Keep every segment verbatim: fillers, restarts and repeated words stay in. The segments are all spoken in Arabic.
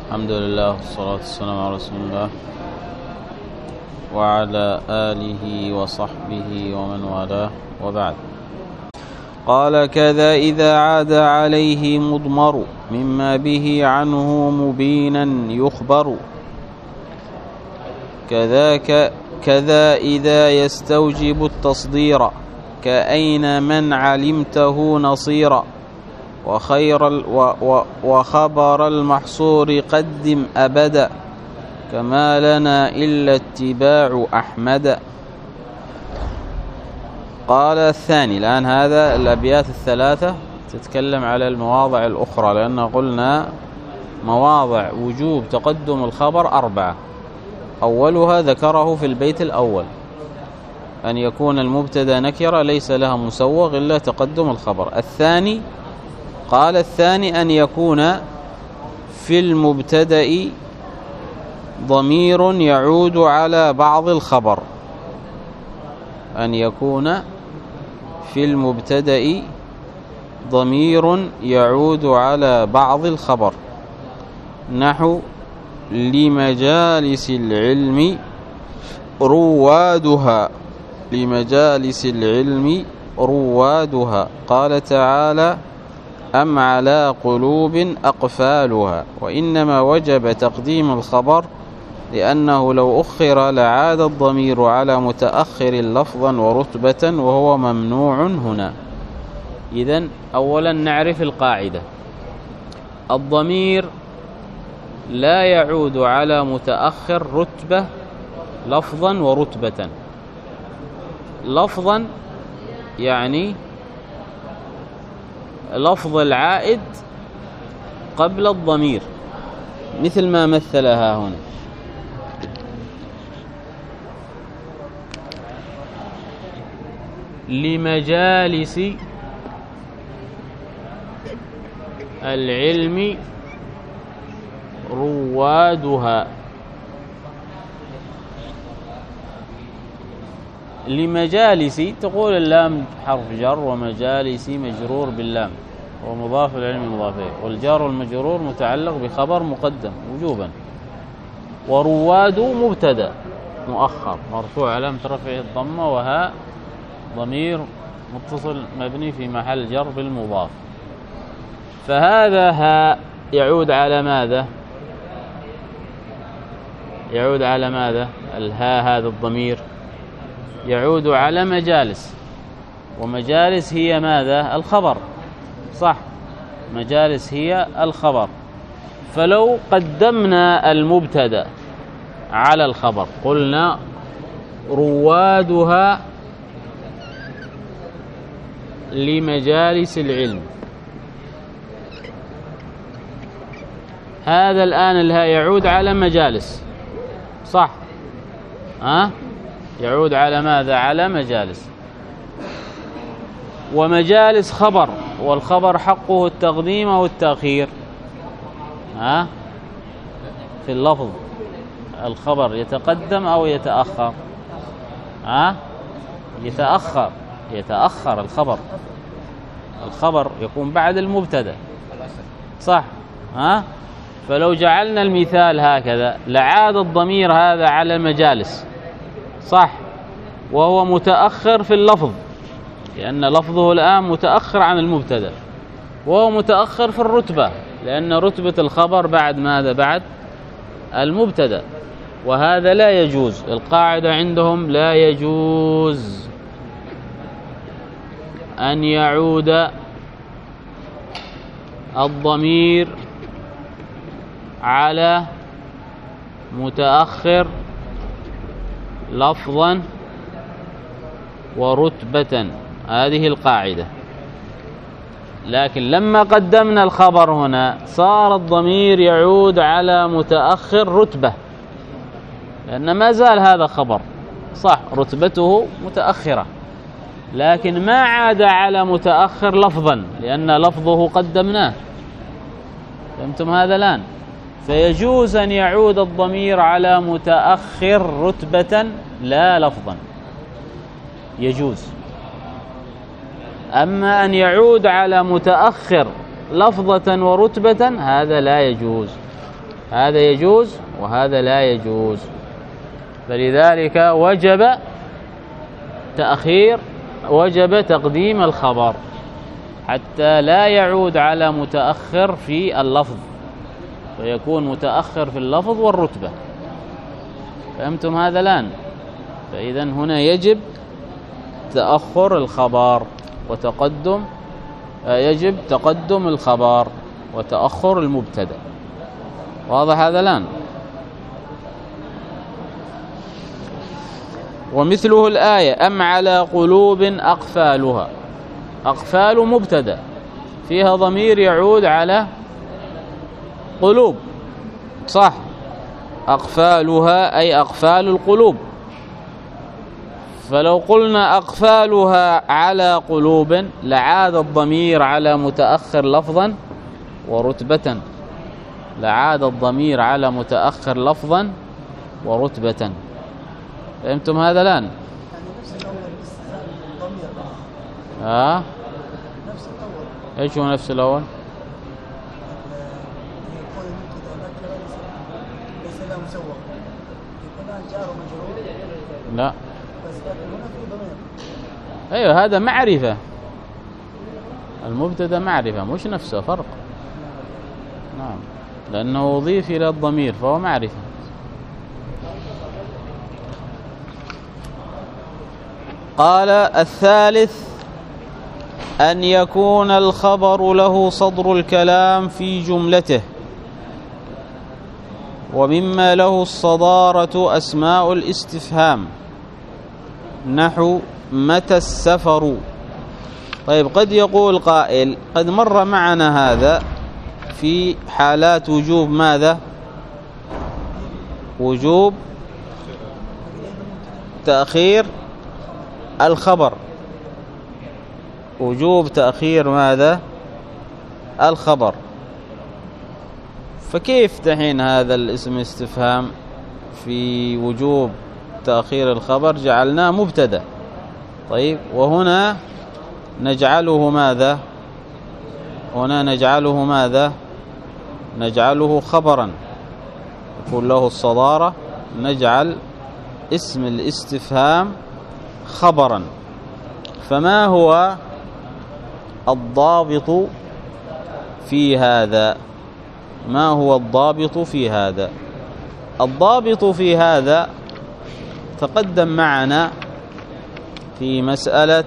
الحمد لله والصلاة والسلام على رسول الله وعلى آله وصحبه ومن والاه، وبعد. قال: كذا إذا عاد عليه مضمر مما به عنه مبينا يخبر. كذاك كذا إذا يستوجب التصدير كأين من علمته نصيرا. وخير وخبر المحصور قدم أبدا كما لنا إلا اتباع أحمد. قال الثاني. الآن هذا الأبيات الثلاثة تتكلم على المواضع الأخرى، لأن قلنا مواضع وجوب تقدم الخبر أربعة. أولها ذكره في البيت الأول، أن يكون المبتدا نكرة ليس لها مسوغ إلا تقدم الخبر. الثاني قال الثاني أن يكون في المبتدا ضمير يعود على بعض الخبر. أن يكون في المبتدا ضمير يعود على بعض الخبر، نحو لمجالس العلم روادها. لمجالس العلم روادها. قال تعالى: أم على قلوب أقفالها. وإنما وجب تقديم الخبر لأنه لو أخر لعاد الضمير على متأخر لفظا ورتبة، وهو ممنوع هنا. إذن أولا نعرف القاعدة: الضمير لا يعود على متأخر رتبة لفظا ورتبة. لفظا يعني لفظ العائد قبل الضمير، مثل ما مثلها هنا: لمجالس العلم روادها. لمجالس تقول اللام حرف جر، ومجالس مجرور باللام، ومضاف العلم مضاف إليه، والجار والمجرور متعلق بخبر مقدم وجوبا. ورواد مبتدا مؤخر مرفوع علامة رفعه الضمة، وها ضمير متصل مبني في محل جر بالمضاف. فهذا ها يعود على ماذا؟ يعود على ماذا؟ الها هذا الضمير يعود على مجالس، ومجالس هي ماذا؟ الخبر، صح؟ مجالس هي الخبر. فلو قدمنا المبتدا على الخبر قلنا روادها لمجالس العلم، هذا الآن الها يعود على مجالس، صح؟ ها؟ يعود على ماذا؟ على مجالس. ومجالس خبر، والخبر حقه التقديم أو التأخير. ها؟ في اللفظ الخبر يتقدم أو يتأخر؟ ها؟ يتأخر. يتأخر الخبر. الخبر يكون بعد المبتدا، صح؟ ها؟ فلو جعلنا المثال هكذا لعاد الضمير هذا على المجالس، صح؟ وهو متأخر في اللفظ، لأن لفظه الآن متأخر عن المبتدا، وهو متأخر في الرتبة، لأن رتبة الخبر بعد ماذا؟ بعد المبتدا. وهذا لا يجوز. القاعدة عندهم لا يجوز أن يعود الضمير على متأخر لفظا ورتبة، هذه القاعدة. لكن لما قدمنا الخبر هنا صار الضمير يعود على متأخر رتبة، لأن ما زال هذا خبر، صح؟ رتبته متأخرة، لكن ما عاد على متأخر لفظا، لأن لفظه قدمناه. فهمتم هذا الآن؟ فيجوز أن يعود الضمير على متأخر رتبة لا لفظا، يجوز. أما أن يعود على متأخر لفظة ورتبة هذا لا يجوز. هذا يجوز وهذا لا يجوز. فلذلك وجب تأخير وجب تقديم الخبر حتى لا يعود على متأخر في اللفظ ويكون متأخر في اللفظ والرتبة. فهمتم هذا الآن؟ فإذا هنا يجب تأخر الخبر وتقدم يجب تقدم الخبر وتأخر المبتدأ. واضح هذا الآن؟ ومثله الآية أم على قلوب أقفالها. أقفال مبتدأ فيها ضمير يعود على قلوب، صح؟ أقفالها أي أقفال القلوب. فلو قلنا أقفالها على قلوب لعاد الضمير على متأخر لفظا ورتبة، لعاد الضمير على متأخر لفظا ورتبة. فهمتم هذا الآن؟ يعني نفس الأول الضمير آه نفس الأول. إيش هو نفس الأول؟ يكون المبتدأ ليس له مسوغ، يكون جار ومجرور. لا بس لكن هنا في ضمير. أيوه هذا معرفة، المبتدأ معرفة مش نفسه، فرق. نعم لأنه أضيف إلى الضمير فهو معرفة. قال الثالث أن يكون الخبر له صدر الكلام في جملته، ومما له الصدارة أسماء الاستفهام نحو متى السفر. طيب قد يقول قائل قد مر معنا هذا في حالات وجوب ماذا؟ وجوب تأخير الخبر، وجوب تأخير ماذا؟ الخبر. فكيف تحين هذا الاسم استفهام في وجوب تأخير الخبر جعلناه مبتدأ؟ طيب وهنا نجعله ماذا؟ هنا نجعله ماذا؟ نجعله خبرا، يكون له الصدارة، نجعل اسم الاستفهام خبرا. فما هو الضابط في هذا؟ ما هو الضابط في هذا؟ الضابط في هذا تقدم معنا في مسألة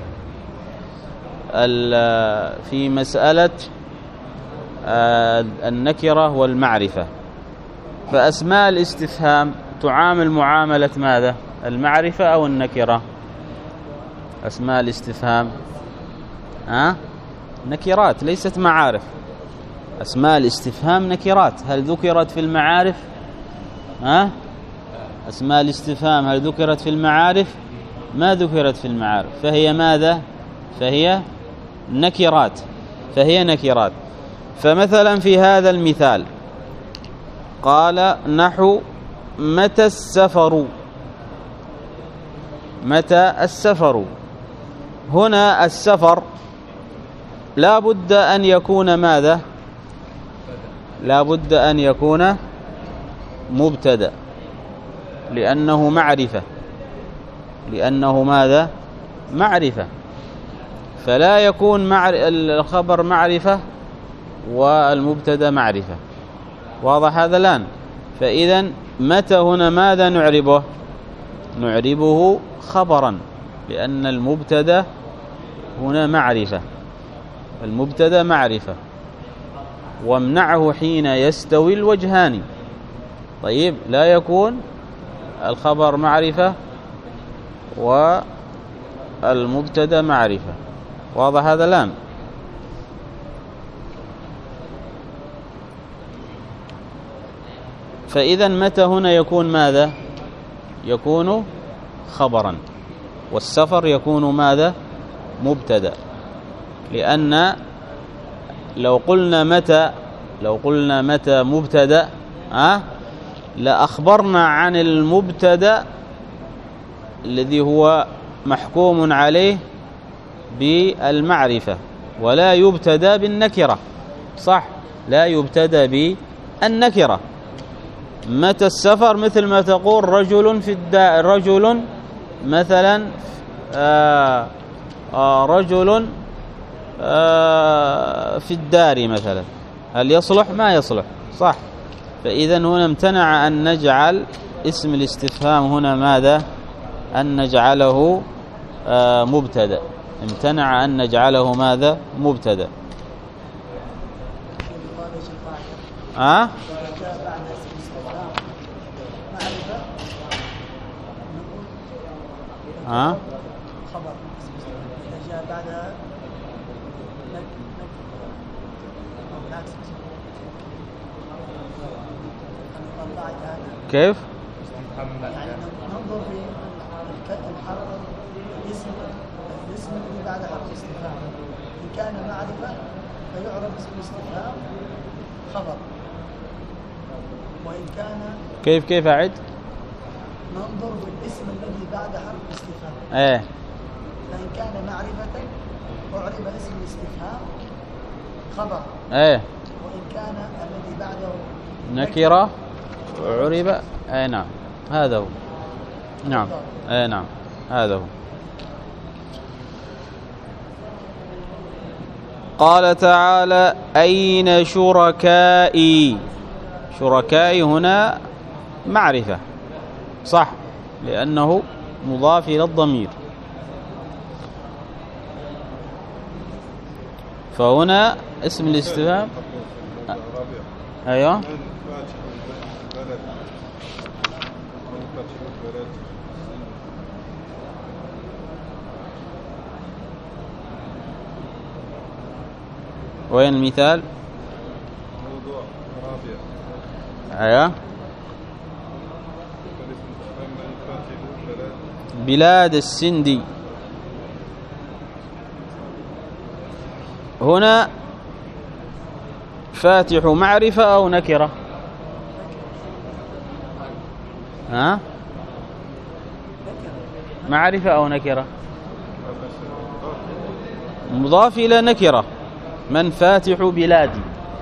في مسألة النكرة والمعرفة. فأسماء الاستفهام تعامل معاملة ماذا؟ المعرفة أو النكرة؟ أسماء الاستفهام ها؟ نكرات ليست معارف. أسماء الاستفهام نكرات. هل ذكرت في المعارف؟ ها؟ أسماء الاستفهام هل ذكرت في المعارف؟ ما ذكرت في المعارف، فهي ماذا؟ فهي نكرات، فهي نكرات. فمثلا في هذا المثال قال نحو متى السفر. متى السفر، هنا السفر لا بد أن يكون ماذا؟ لا بد أن يكون مبتدأ، لأنه معرفة، لأنه ماذا؟ معرفة. فلا يكون مع الخبر معرفة والمبتدأ معرفة. واضح هذا الآن؟ فإذا متى هنا ماذا نعربه؟ نعربه خبرا، لأن المبتدأ هنا معرفة، المبتدأ معرفة، وامنعه حين يستوي الوجهان. طيب لا يكون الخبر معرفة والمبتدأ معرفة. واضح هذا الآن؟ فإذا متى هنا يكون ماذا؟ يكون خبرا، والسفر يكون ماذا؟ مبتدأ. لأن لو قلنا متى لو قلنا متى مبتدأ أه؟ لأخبرنا عن المبتدأ الذي هو محكوم عليه بالمعرفة، ولا يبتدأ بالنكرة، صح؟ لا يبتدأ بالنكرة. متى السفر مثل ما تقول رجل في الدار، رجل مثلا آآ آآ رجل آآ في الدار مثلا، هل يصلح؟ ما يصلح، صح. فإذا هنا امتنع أن نجعل اسم الاستفهام هنا ماذا؟ أن نجعله مبتدأ، امتنع أن نجعله ماذا؟ مبتدأ. ها؟ ها؟ خبر إذا جاء بعدها كيف؟ يعني ننظر في الحرف الاسم الاسم اللي بعد حرف الاستفهام، إن كان معرفة فيعرف اسم الاستفهام خبر، وإن كان كيف كيف أعد؟ ننظر في الاسم الذي بعد حرف الاستفهام. ايه. فإن كان معرفة أعرب اسم الاستفهام خبر. ايه. وإن كان الذي بعده نكرة عرب. اي نعم هذا هو. نعم اي نعم هذا هو. قال تعالى أين شركائي؟ شركائي هنا معرفة، صح، لأنه مضاف إلى الضمير. فهنا اسم الاستفهام. أيوه. وين المثال؟ موضوع رابع. أيوه. بلاد السندي. هنا فاتح معرفة أو نكرة؟ ها؟ معرفة أو نكرة؟ مضاف إلى نكرة. من فاتح بلادي.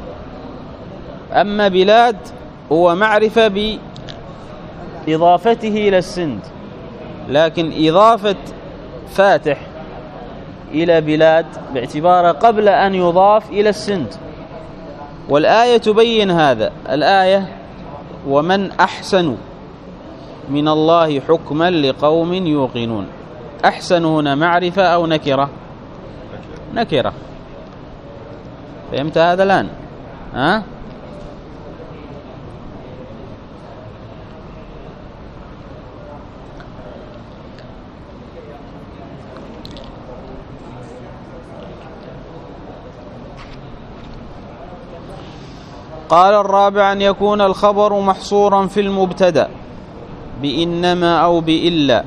أما بلاد هو معرفة بإضافته إلى السند، لكن إضافة فاتح إلى بلاد باعتباره قبل أن يضاف إلى السند، والآية تبين هذا. الآية ومن أحسن من الله حكما لقوم يوقنون. أحسن هنا معرفة أو نكرة؟ نكرة. فهمت هذا الآن؟ ها؟ قال الرابع أن يكون الخبر محصورا في المبتدأ بإنما أو بإلا.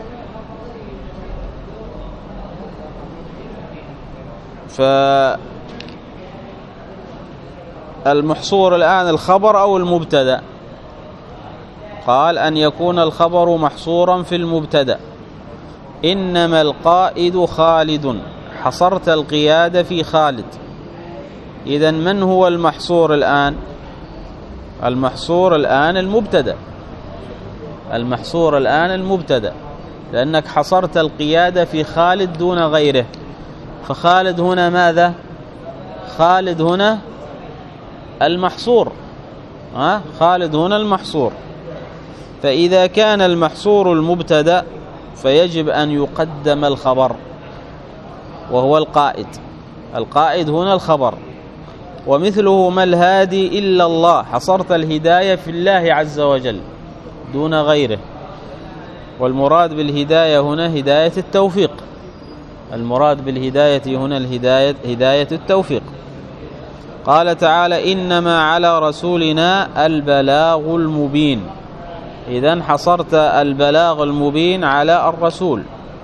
فالمحصور الآن الخبر أو المبتدأ؟ قال أن يكون الخبر محصورا في المبتدأ. إنما القائد خالد، حصرت القيادة في خالد. إذن من هو المحصور الآن؟ المحصور الآن المبتدأ. المحصور الآن المبتدأ، لأنك حصرت القيادة في خالد دون غيره. فخالد هنا ماذا؟ خالد هنا المحصور. ها؟ خالد هنا المحصور. فإذا كان المحصور المبتدأ فيجب أن يقدم الخبر وهو القائد. القائد هنا الخبر. ومثله ما الهادي إلا الله، حصرت الهداية في الله عز وجل دون غيره. والمراد بالهداية هنا هداية التوفيق. المراد بالهداية هنا الهداية هداية التوفيق. قال تعالى إنما على رسولنا البلاغ المبين. إذن حصرت البلاغ المبين على الرسول،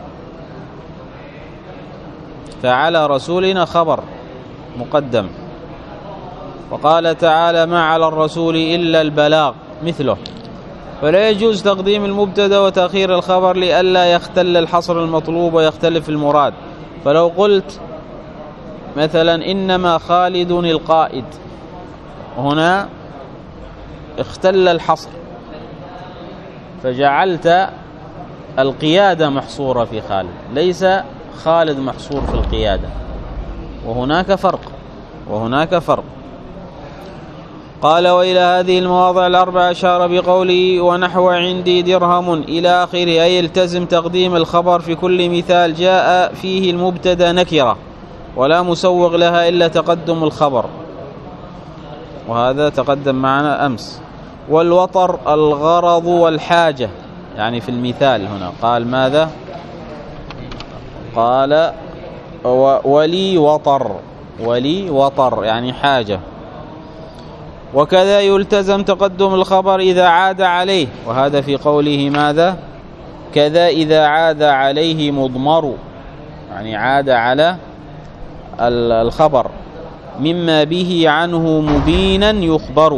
فعلى رسولنا خبر مقدم. وقال تعالى ما على الرسول إلا البلاغ مثله. فلا يجوز تقديم المبتدا وتأخير الخبر لئلا يختل الحصر المطلوب ويختلف المراد. فلو قلت مثلا إنما خالد القائد، هنا اختل الحصر، فجعلت القيادة محصورة في خالد، ليس خالد محصور في القيادة، وهناك فرق وهناك فرق. قال وإلى هذه المواضع الأربع أشار بقوله ونحو عندي درهم إلى آخره، أي التزم تقديم الخبر في كل مثال جاء فيه المبتدا نكرة ولا مسوغ لها إلا تقدم الخبر، وهذا تقدم معنا أمس. والوطر الغرض والحاجة، يعني في المثال هنا قال ماذا؟ قال ولي وطر، ولي وطر يعني حاجة. وكذا يلتزم تقدم الخبر إذا عاد عليه، وهذا في قوله ماذا؟ كذا إذا عاد عليه مضمر، يعني عاد على الخبر مما به عنه مبينا يخبر.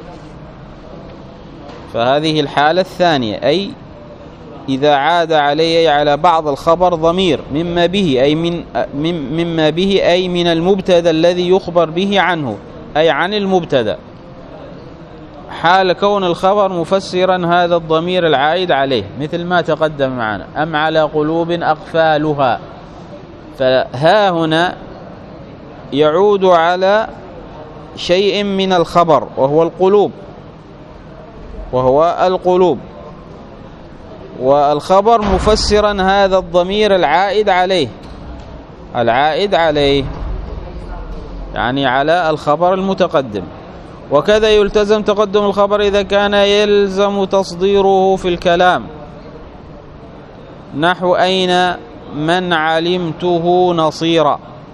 فهذه الحالة الثانية، أي إذا عاد عليه على بعض الخبر ضمير مما به، أي من مما به أي من المبتدا الذي يخبر به عنه، أي عن المبتدا، حال كون الخبر مفسرا هذا الضمير العائد عليه، مثل ما تقدم معنا أم على قلوب أقفالها. فها هنا يعود على شيء من الخبر وهو القلوب، وهو القلوب، والخبر مفسرا هذا الضمير العائد عليه، العائد عليه يعني على الخبر المتقدم. وكذا يلتزم تقدم الخبر إذا كان يلزم تصديره في الكلام، نحو أين من علمته نصيرا.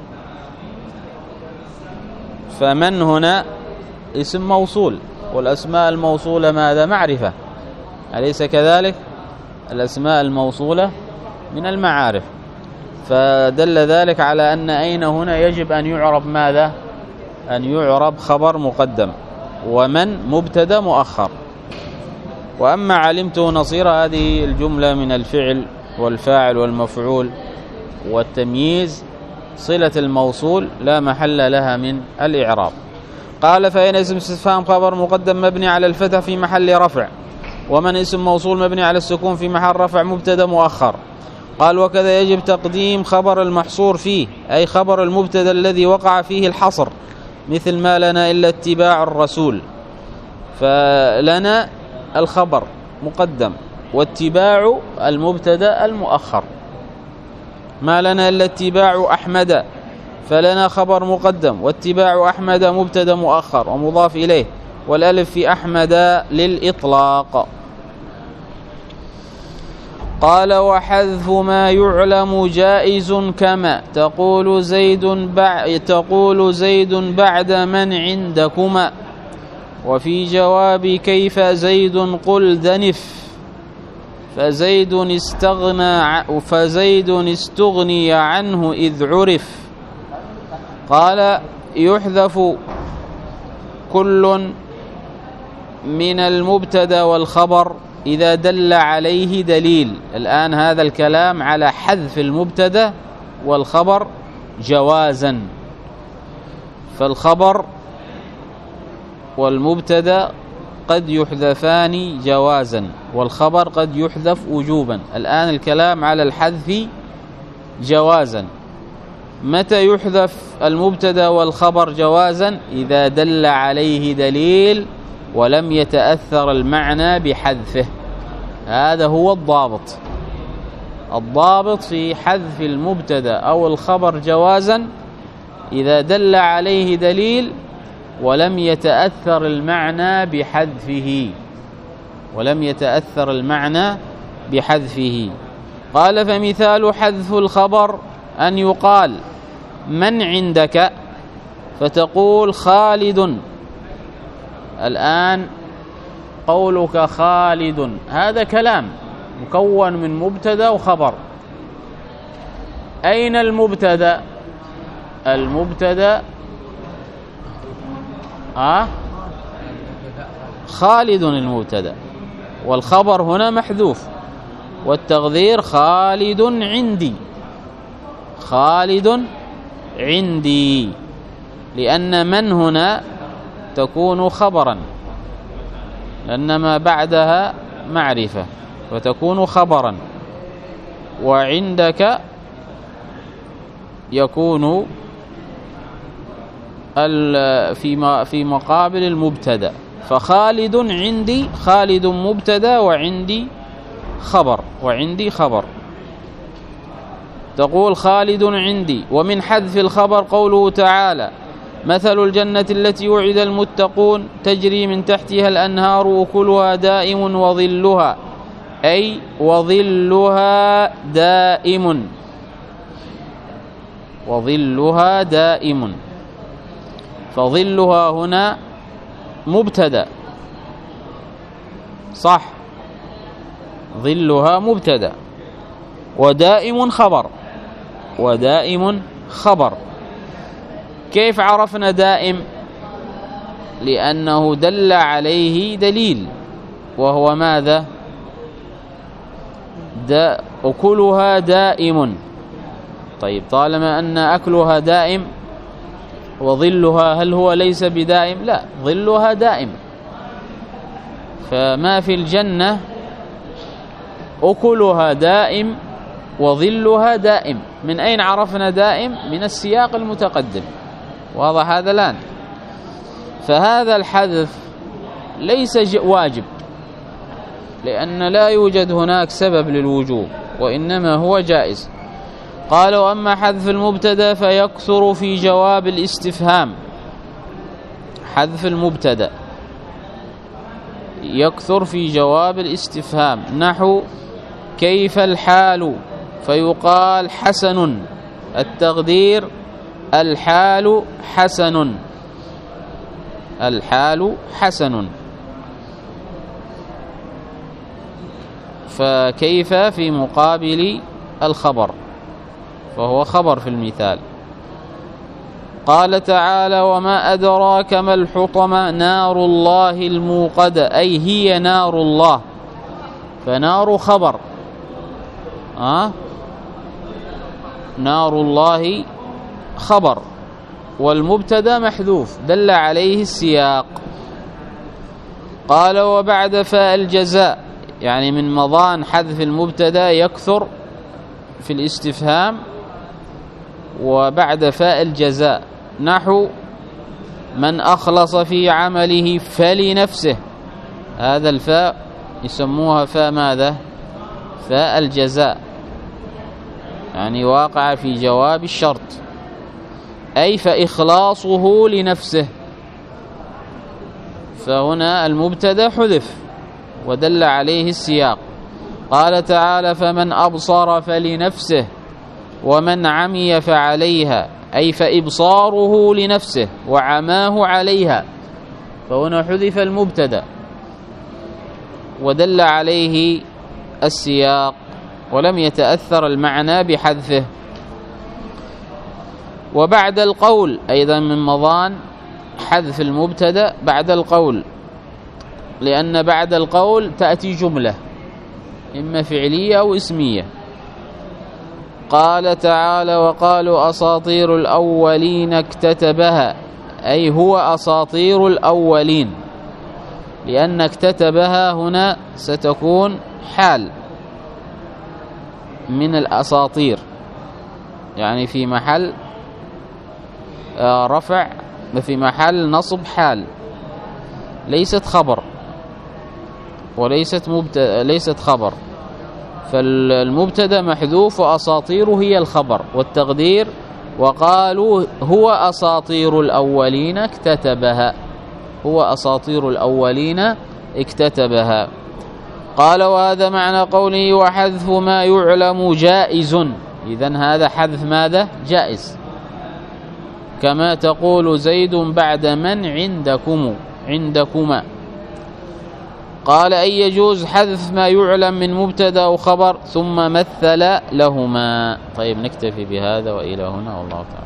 فمن هنا اسم موصول، والأسماء الموصولة ماذا؟ معرفة، أليس كذلك؟ الأسماء الموصولة من المعارف، فدل ذلك على أن أين هنا يجب أن يعرب ماذا؟ أن يعرب خبر مقدم، ومن مبتدا مؤخر. وأما علمته نصيرا هذه الجملة من الفعل والفاعل والمفعول والتمييز صلة الموصول لا محل لها من الإعراب. قال فإن اسم استفهام خبر مقدم مبني على الفتح في محل رفع، ومن اسم موصول مبني على السكون في محل رفع مبتدا مؤخر. قال وكذا يجب تقديم خبر المحصور فيه، أي خبر المبتدا الذي وقع فيه الحصر، مثل ما لنا إلا اتباع الرسول، فلنا الخبر مقدم واتباع المبتدا المؤخر. ما لنا إلا اتباع أحمد، فلنا خبر مقدم واتباع أحمد مبتدا مؤخر ومضاف إليه، والألف في أحمد للإطلاق. قال وحذف ما يعلم جائز كما تقول زيد بعد تقول زيد بعد من عندكما، وفي جواب كيف زيد قل دنف، فزيد استغنى فزيد استغني عنه إذ عرف. قال يحذف كل من المبتدا والخبر إذا دل عليه دليل. الآن هذا الكلام على حذف المبتدا والخبر جوازا، فالخبر والمبتدا قد يحذفان جوازا، والخبر قد يحذف وجوبا. الآن الكلام على الحذف جوازا. متى يحذف المبتدا والخبر جوازا؟ إذا دل عليه دليل ولم يتأثر المعنى بحذفه. هذا هو الضابط. الضابط في حذف المبتدا أو الخبر جوازا إذا دل عليه دليل ولم يتأثر المعنى بحذفه ولم يتأثر المعنى بحذفه. قال فمثال حذف الخبر أن يقال من عندك فتقول خالد. الآن قولك خالد هذا كلام مكون من مبتدا وخبر. أين المبتدا؟ المبتدا آه خالد المبتدا، والخبر هنا محذوف، والتقدير خالد عندي، خالد عندي، لأن من هنا تكون خبرا، لأن ما بعدها معرفة فتكون خبرا، وعندك يكون في في مقابل المبتدا. فخالد عندي، خالد مبتدا وعندي خبر، وعندي خبر. تقول خالد عندي. ومن حذف الخبر قوله تعالى: مثل الجنة التي وعد المتقون تجري من تحتها الأنهار أكلها دائم وظلها، أي وظلها دائم، وظلها دائم. فظلها هنا مبتدا، صح، ظلها مبتدا، ودائم خبر، ودائم خبر. كيف عرفنا دائم؟ لأنه دل عليه دليل، وهو ماذا؟ دا أكلها دائم. طيب طالما أن أكلها دائم وظلها هل هو ليس بدائم؟ لا، ظلها دائم. فما في الجنة أكلها دائم وظلها دائم. من أين عرفنا دائم؟ من السياق المتقدم، واضح هذا الآن؟ فهذا الحذف ليس واجب، لأن لا يوجد هناك سبب للوجوب، وإنما هو جائز. قالوا: أما حذف المبتدا فيكثر في جواب الاستفهام. حذف المبتدا يكثر في جواب الاستفهام، نحو كيف الحال، فيقال حسن. التقدير الحال حسن، الحال حسن. فكيف في مقابل الخبر، فهو خبر في المثال. قال تعالى: وما أدراك ما الحطمة نار الله الموقدة، أي هي نار الله. فنار خبر، أه؟ نار الله خبر، والمبتدا محذوف دل عليه السياق. قال: وبعد فاء الجزاء، يعني من مضان حذف المبتدا يكثر في الاستفهام وبعد فاء الجزاء، نحو من أخلص في عمله فلنفسه. هذا الفاء يسموها فاء ماذا؟ فاء الجزاء، يعني واقع في جواب الشرط، أي فإخلاصه لنفسه. فهنا المبتدا حذف ودل عليه السياق. قال تعالى: فمن أبصر فلنفسه ومن عمي فعليها، أي فإبصاره لنفسه وعماه عليها. فهنا حذف المبتدا ودل عليه السياق، ولم يتأثر المعنى بحذفه. وبعد القول أيضا من مضان حذف المبتدا بعد القول، لأن بعد القول تأتي جملة إما فعلية أو اسمية. قال تعالى: وقالوا أساطير الأولين اكتتبها، أي هو أساطير الأولين، لأن اكتتبها هنا ستكون حال من الأساطير، يعني في محل رفع، في محل نصب حال، ليست خبر وليست مبتدا، ليست خبر. فالمبتدا محذوف وأساطير هي الخبر، والتقدير وقالوا هو أساطير الأولين اكتتبها، هو أساطير الأولين اكتتبها. قال: وهذا معنى قوله: وحذف ما يعلم جائز. إذن هذا حذف ماذا؟ جائز، كما تقول زيد بعد من عندكم، عندكما. قال: أي يجوز حذف ما يعلم من مبتدا أو خبر ثم مثل لهما. طيب نكتفي بهذا وإلى هنا، والله تعالى.